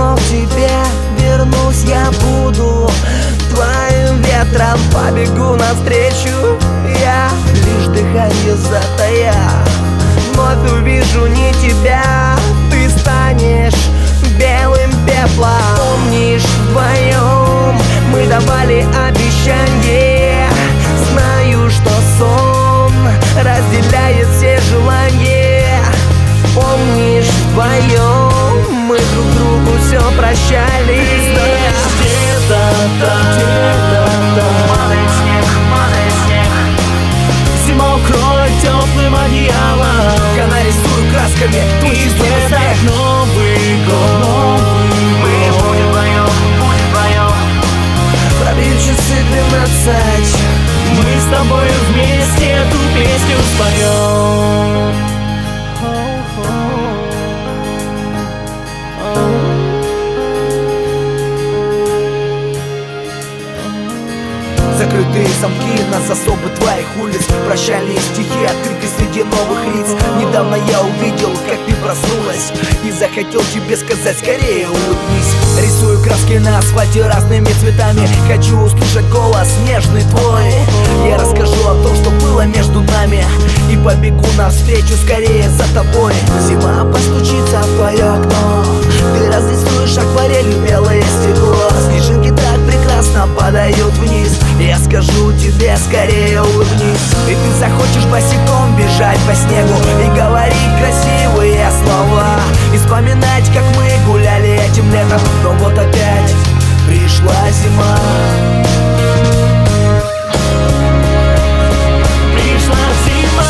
но к тебе вернусь я буду. Твоим ветром побегу навстречу я, лишь дыхание затая. Вновь увижу не тебя, ты станешь белым пеплом. Помнишь, вдвоем мы давали обещание. Знаю, что сон разделяет все желания. Помнишь, вдвоем мы друг другу все прощали. Ты знаешь, где-то падает снег. Зима укроет теплым одеялом. Я нарисую красками твой счастливый смех. Новый год. Мы будем вдвоем. Пробьют часы 12. Мы с тобой вместе эту песню споем. Закрытые замки на засобы твоих улиц. Прощальные стихи открыты среди новых лиц. Недавно я увидел, как ты проснулась, и захотел тебе сказать: скорее улыбнись. Рисую краски на асфальте разными цветами. Хочу услышать голос нежный твой. Я расскажу о том, что было между нами, и побегу навстречу скорее за тобой. Зима постучится в твое окно. Ты разрисуешь акварелью белое стекло. Снежинки так прекрасно падают вниз. Я скажу тебе: скорее улыбнись. И ты захочешь босиком бежать по снегу и говорить красивые слова, и вспоминать, как мы гуляли этим летом. Но вот опять пришла зима. Пришла зима.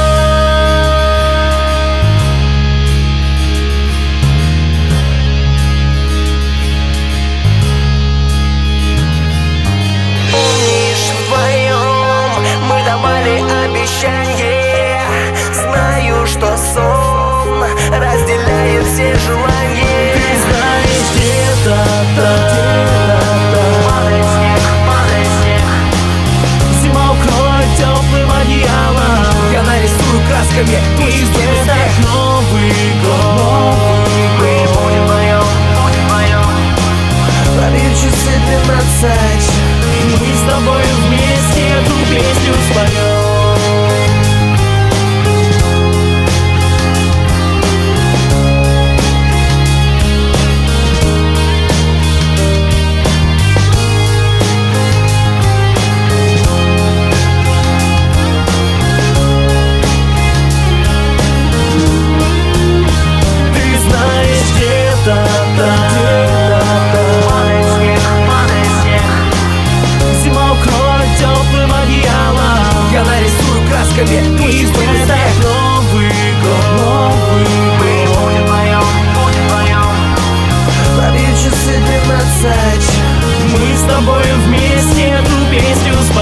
Помнишь, вдвоем мы давали обещание. Знаю, что сон разделяет все желания. Ты знаешь, где-то падает снег. Зима укроет теплым одеялом. Я нарисую красками твой счастливый смех. Новый год. Мы будем вдвоем. Пробьют часы 12. Мы с тобой вместе эту песню споем. Я нарисую красками твой счастливый смех. Новый год. Мы будем вдвоем. Пробьют часы 12. Мы с тобой вместе эту песню споем.